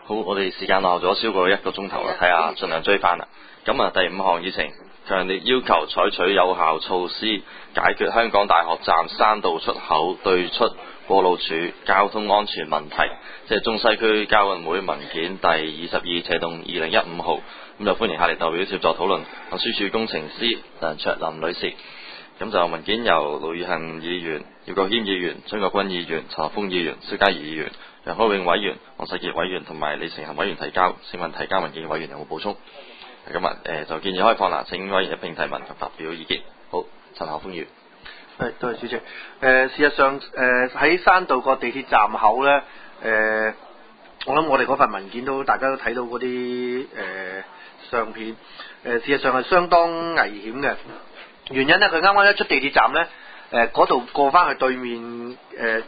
好，我哋時間落咗超過1個鐘頭啦，睇下盡量追翻啦。咁啊，第5項議程，強烈要求採取有效措施解決香港大學站山道出口對出過路處交通安全問題，即係中西區交運會文件第22/2015號。咁就歡迎下嚟代表協助討論運輸署工程師梁卓琳女士。咁就文件由盧宇恒議員、姚國謙議員、張國鈞議員、陳學鋒議員、蕭嘉儀議員、楊開永委員、黃世傑委員同埋李成恒委員提交。請問提交文件嘅委員有冇補充？今日就建議開放啦，請委員一並提問及發表意見。好，陳學鋒議員。 多謝主席。事實上喺山道個地鐵站口呢，我諗我哋嗰份文件大家都睇到嗰啲相片。事實上係相當危險嘅。原因呢，佢啱啱一出地鐵站呢，嗰度過翻去對面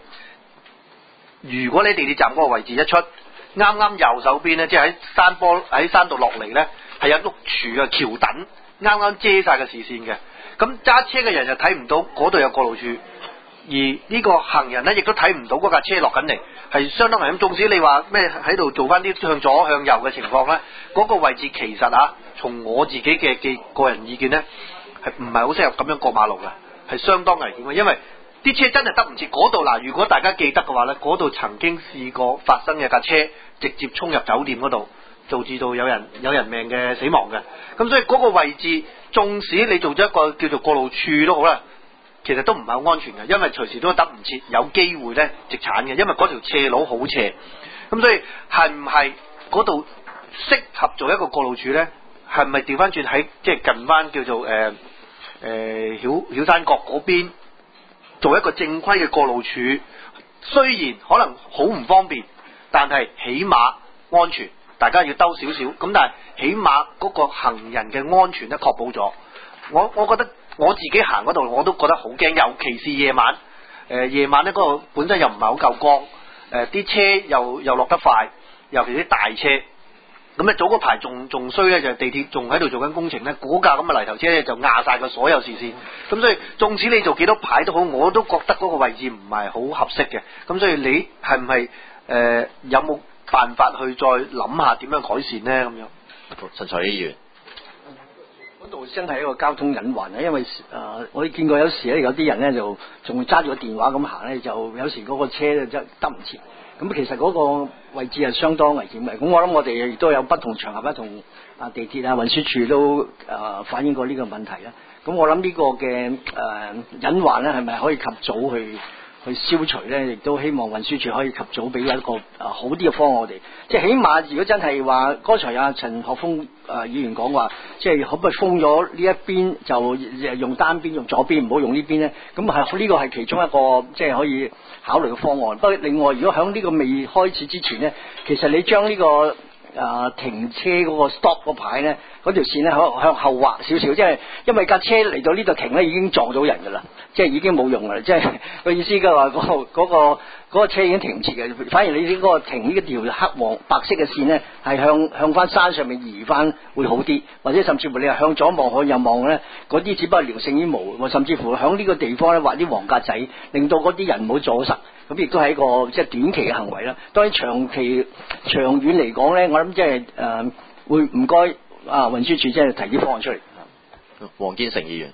如果你地鐵站嗰個位置一出，啱啱右手邊呢，即係喺山道落嚟呢，係有碌柱嘅橋墩，啱啱遮晒個視線嘅。咁揸車嘅人就睇唔到嗰度有過路處，而呢個行人呢，亦都睇唔到嗰架車落緊嚟，係相當危險。縱使你話咩喺度做翻啲向左向右嘅情況呢，嗰個位置其實從我自己嘅個人意見呢，係唔係好適合咁樣過馬路嘅，係相當危險嘅，因為啲車真係得唔切嗰度嗱。如果大家記得嘅話呢，嗰度曾經試過發生嘅架車直接衝入酒店嗰度，導致到有人命嘅死亡嘅。咁所以嗰個位置，縱使你做咗一個叫做過路處都好啦，其實都唔係好安全嘅，因為隨時都得唔切，有機會呢直鏟嘅，因為嗰條斜路好斜。咁所以係唔係嗰度適合做一個過路處呢？係咪調翻轉喺即係近翻叫做曉山閣嗰邊做一個正規嘅過路處？雖然可能好唔方便，但係起碼安全。大家要兜少少，咁但係起碼嗰個行人嘅安全咧確保咗。我覺得我自己行嗰度我都覺得好驚，尤其是夜晚。夜晚咧嗰個本身又唔係好夠光，啲車又落得快，尤其啲大車。咁咧早嗰排仲衰咧，就係地鐵仲喺度做緊工程咧，嗰架咁嘅泥頭車咧就壓晒個所有視線。咁所以縱使你做幾多排都好，我都覺得嗰個位置唔係好合適嘅。咁所以你係唔係有冇辦法去再諗下點樣改善呢？咁樣。 陳財議員。 嗰度真係一個交通隱患啊！因為我哋見過有時咧，有啲人咧就仲揸住個電話咁行咧，就有時嗰個車咧就得唔切。咁其實嗰個位置係相當危險嘅。咁我諗我哋亦都有不同場合咧，同地鐵運輸署都反映過呢個問題啦。咁我諗呢個嘅隱患咧，係咪可以及早去消除咧？亦都希望運輸署可以及早俾一個好啲嘅方案我哋。即係起碼如果真係話，剛才有陳學鋒議員講話，即係可唔可以封咗呢一邊，就用單邊，用左邊，唔好用呢邊咧？咁係呢個係其中一個即係可以考慮嘅方案。不過另外，如果喺呢個未開始之前咧，其實你將呢個停車嗰個 stop 嗰牌咧，嗰條線咧向後劃少少，即係因為架車嚟到呢度停咧，已經撞到人噶啦，即係已經冇用噶啦，即係個意思嘅話，嗰個車已經停唔切嘅，反而你呢個停呢條黑黃白色嘅線咧，係向翻山上面移翻會好啲，或者甚至乎你係向左望向右望咧，嗰啲只不過聊勝於無，甚至乎響呢個地方咧畫啲黃格仔，令到嗰啲人唔好阻塞。咁亦都係一個即係短期嘅行為啦。當然長遠嚟講咧，我諗即係會唔該運輸署即係提啲方案出嚟。 黃堅成議員。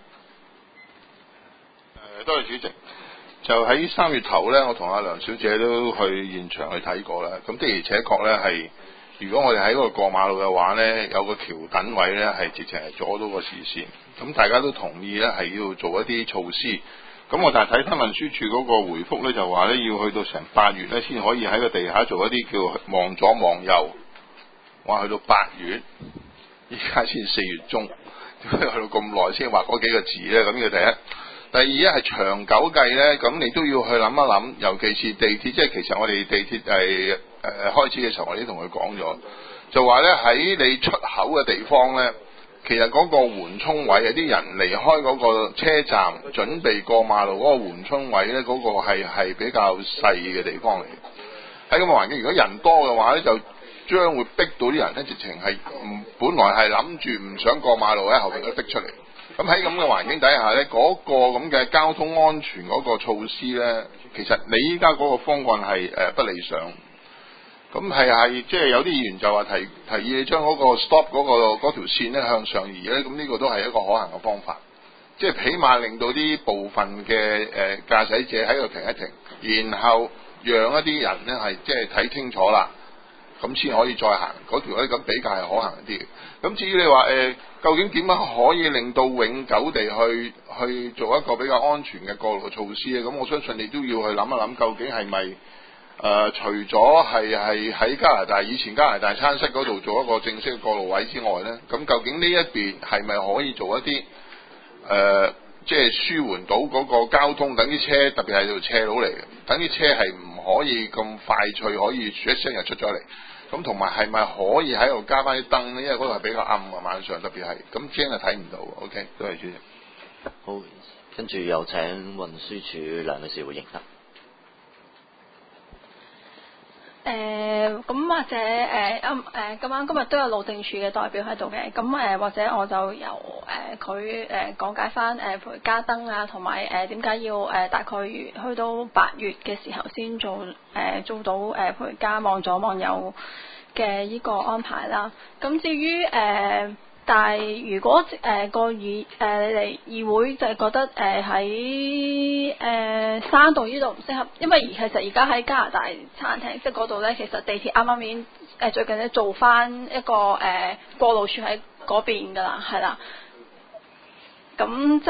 多謝主席。就喺3月頭咧，我同阿梁小姐都去現場去睇過啦。咁的而且確咧係，如果我哋喺嗰個過馬路嘅話咧，有個橋墩位咧係直情係阻到個視線。咁大家都同意咧係要做一啲措施。咁我但係睇翻運輸署嗰個回覆咧，就話咧要去到成8月咧先可以喺個地下做一啲叫望左望右，話去到8月，依家先4月中，點解去到咁耐先畫嗰幾個字咧？咁呢個第一。第二咧係長久計咧，咁你都要去諗一諗，尤其是地鐵，即係其實我哋地鐵係開始嘅時候，我哋都同佢講咗，就話咧喺你出口嘅地方咧。其實嗰個緩衝位有啲人離開嗰個車站，準備過馬路嗰個緩衝位咧，嗰個係比較細嘅地方嚟。喺咁嘅環境，如果人多嘅話咧，就將會逼到啲人咧，直情係本來係諗住唔想過馬路喺後邊都逼出嚟。咁喺咁嘅環境底下咧，嗰個咁嘅交通安全嗰個措施咧，其實你依家嗰個方案係不理想。 咁係即係有啲議員就話提議你將嗰個 stop 嗰條線咧向上移咧，咁呢個都係一個可行嘅方法。即係起碼令到啲部分嘅駕駛者喺度停一停，然後讓一啲人咧係即係睇清楚啦，咁先可以再行嗰條咧，咁比較係可行一啲嘅。咁至於你話究竟點樣可以令到永久地去做一個比較安全嘅過路措施咧？咁我相信你都要去諗一諗，究竟係咪除咗係喺加拿大以前加拿大餐室嗰度做一個正式嘅過路位之外咧，咁究竟呢一邊係咪可以做一啲即係舒緩到嗰個交通，等啲車特別係條斜路嚟嘅，等啲車係唔可以咁快脆可以一聲就出咗嚟。咁同埋係咪可以喺度加翻啲燈咧？因為嗰度係比較暗啊，晚上特別係咁驚就睇唔到。OK， 多謝主席。 好，跟住有請運輸署梁女士回應啦。 咁或者今日都有路政署嘅代表喺度嘅，咁或者我就由佢講解翻譬如加燈啊，同埋點解要大概去到8月嘅時候先做到譬如加望左望右嘅呢個安排啦。咁至於但係如果你哋議會就係覺得喺山道呢度唔適合，因為其實而家喺加拿大餐廳即係嗰度咧，其實地鐵啱啱已經最近咧做翻一個過路處喺嗰邊㗎啦，係啦。咁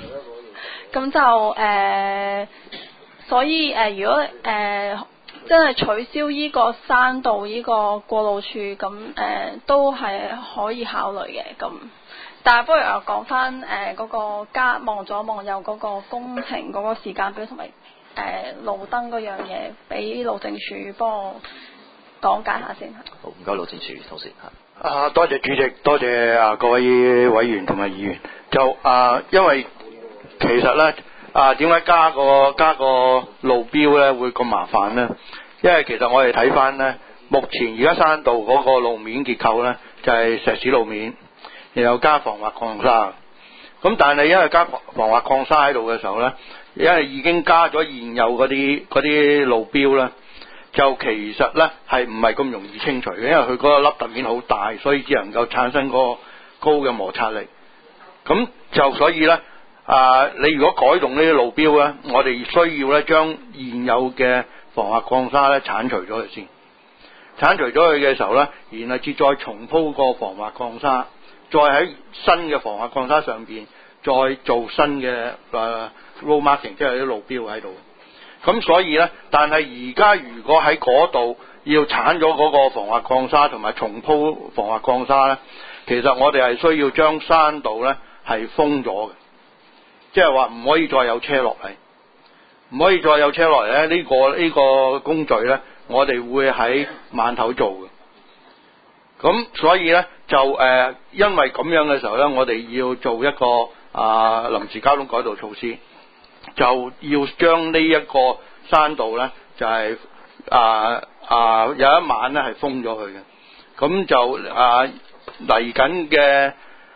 就所以如果真係取消呢個山道呢個過路處，咁都係可以考慮嘅。咁但係不如我講翻嗰個加望左望右嗰個工程嗰個時間表同埋路燈嗰樣嘢，俾路政署幫我講解下先。 好，唔該路政署同事多謝主席，多謝各位委員同埋議員。就因為其實咧點解加個路標咧會咁麻煩咧？因為其實我哋睇翻咧，目前而家山道嗰個路面結構咧就係石屎路面，然後加防滑礦砂。咁但係因為加防滑礦砂喺度嘅時候咧，因為已經加咗現有嗰啲路標咧，就其實咧係唔係咁容易清除嘅，因為佢嗰個凹凸面好大，所以只能夠產生嗰個高嘅摩擦力。咁就所以咧你如果改動呢啲路標咧，我哋需要咧將現有嘅防滑礦砂咧剷除咗佢先，剷除咗佢嘅時候咧，然後至再重鋪個防滑礦砂，再喺新嘅防滑礦砂上邊再做新嘅road marking， 即係啲路標喺度。咁所以咧，但係而家如果喺嗰度要剷咗嗰個防滑礦砂同埋重鋪防滑礦砂咧，其實我哋係需要將山道咧係封咗嘅，即係話唔可以再有車落嚟。唔可以再有車落嚟咧，呢個工序咧，我哋會喺晚頭做嘅。咁所以咧就因為咁樣嘅時候咧，我哋要做一個臨時交通改道措施，就要將呢一個山道咧就係有一晚咧係封咗佢嘅。咁就嚟緊嘅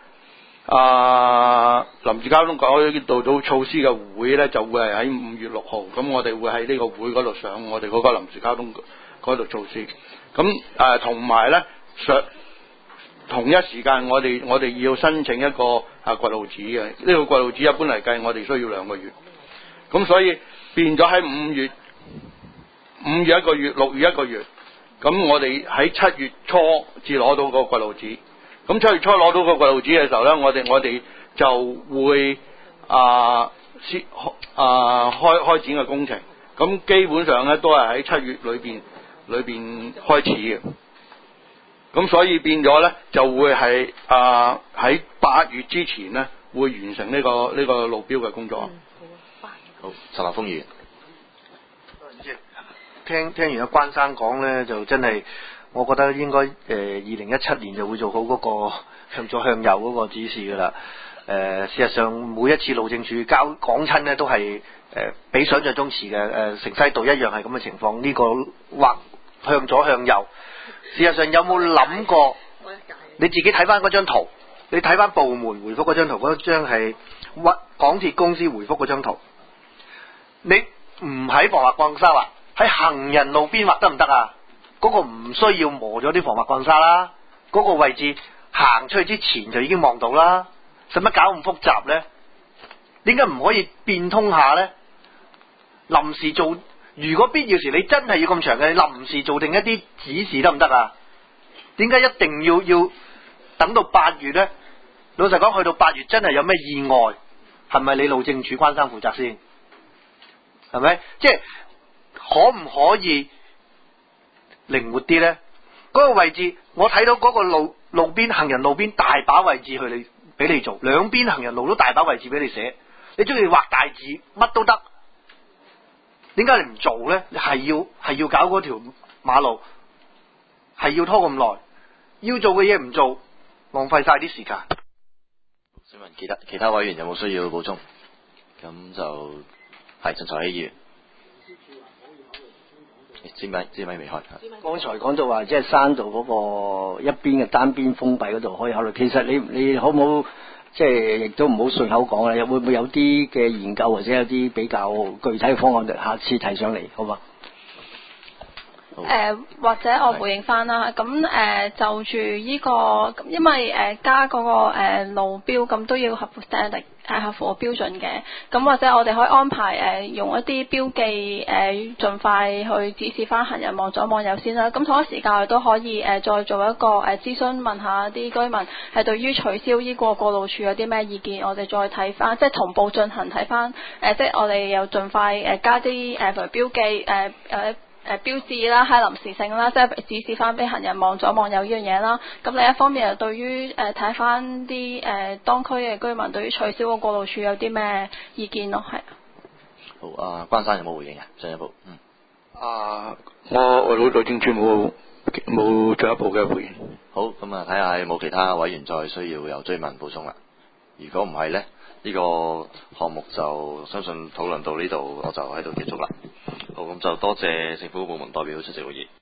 臨時交通改道措施嘅會咧，就會係喺5月6號，咁我哋會喺呢個會嗰度上我哋嗰個臨時交通改道措施。咁同埋咧同一時間我哋要申請一個掘路紙嘅，呢個掘路紙一般嚟計我哋需要2個月。咁所以變咗喺5月1個月，6月1個月，咁我哋喺7月初至攞到個掘路紙。咁7月初攞到個掘路紙嘅時候咧，我哋就會開展嘅工程。咁基本上咧都係喺7月裏邊開始嘅。咁所以變咗咧就會係喺8月之前咧會完成呢個路標嘅工作。 好，陳立峰議員。 聽完阿關生講咧，就真係我覺得應該2017年就會做好嗰個向左向右嗰個指示㗎啦。事實上每一次路政署講親咧都係比想像中遲嘅。城西道一樣係咁嘅情況。呢個畫向左向右，事實上有冇諗過？你自己睇翻嗰張圖，你睇翻部門回覆嗰張圖，嗰張係港鐵公司回覆嗰張圖。你唔喺防滑礦砂啦，喺行人路邊畫得唔得啊？ 嗰個唔需要磨咗啲防滑鋼砂啦，嗰個位置行出去之前就已經望到啦，使乜搞咁複雜呢？點解唔可以變通下呢？臨時做，如果必要時你真係要咁長嘅，臨時做定一啲指示得唔得啊？點解一定要等到8月呢？老實講，去到8月真係有咩意外，係咪你路政署關生負責先？係咪？即係可唔可以靈活啲呢？嗰個位置我睇到嗰個路邊行人路邊大把位置去你俾你做，兩邊行人路都大把位置俾你寫，你中意畫大字乜都得。點解你唔做呢？你係要搞嗰條馬路，係要拖咁耐，要做嘅嘢唔做，浪費晒啲時間。 請問其他委員有冇需要補充？咁就係陳才熙議員。支咪未開。 剛才講到話，即係山道嗰個一邊嘅單邊封閉嗰度可以考慮。其實你好唔好即係亦都唔好順口講啦？會唔會有啲嘅研究或者有啲比較具體嘅方案，下次提上嚟，好嘛？ 或者我回應翻啦，咁就住呢個，因為加嗰個路標咁都要合乎 standard， 合乎個標準嘅，咁或者我哋可以安排用一啲標記盡快去指示翻行人望左望右先啦。咁同一時間我哋都可以再做一個諮詢，問下啲居民係對於取消呢個過路處有啲咩意見，我哋再睇翻，即係同步進行睇翻，即係我哋又盡快加啲譬如標記標誌啦，係臨時性啦，即係指示翻俾行人望左望右呢樣嘢啦。咁另一方面又對於睇翻啲當區嘅居民對於取消個過路處有啲咩意見咯，係。 好，關生有冇回應啊？進一步， 我路政署冇進一步嘅回應。 好，咁睇下有冇其他委員再需要有追問補充啦。如果唔係呢，呢個項目就相信討論到呢度，我就喺度結束啦。好，咁就多謝政府部門代表出席會議。